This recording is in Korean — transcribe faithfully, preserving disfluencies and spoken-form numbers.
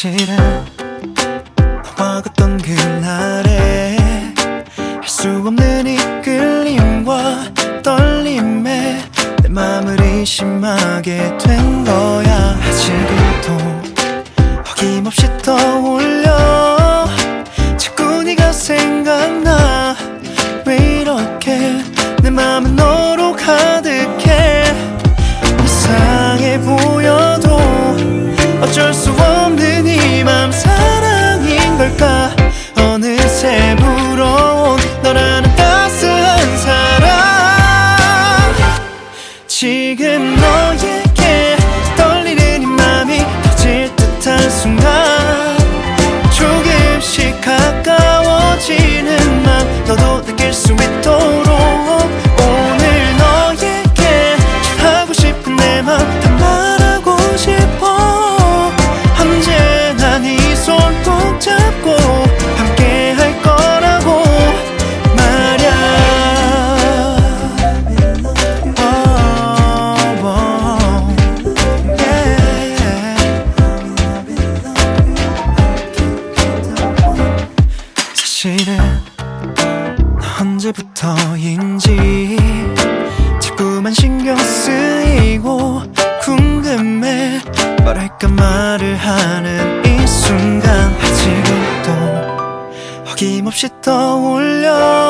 사실은 너와 걷던 그날에 할 수 없는 이끌림과 떨림에 내 맘을 의심하게 된 거야. 지금도 어김없이 떠올려 자꾸 네가 생각나. 왜 이렇게 내 맘은 너로 가득해. 이상해 보여도 어쩔 수 없는 이 맘 사랑인 걸까. 어느새 불어온 너라는 따스한 사랑. 지금 너에게 떨리는 이 맘이 터질 듯한 순간 조금씩 가까워지는 맘 너도 느낄 수 있도록 오늘 너에게 하고 싶은 내 맘 다 말하고 싶어. 언제나 네 손 꼭 잡고 함께 할 거라고 말야. oh, oh, yeah. 사실은 언제부터인지 자꾸만 신경 쓰이고 궁금해. 말할까 말을 하는 이 순간 아직도 어김없이 떠올려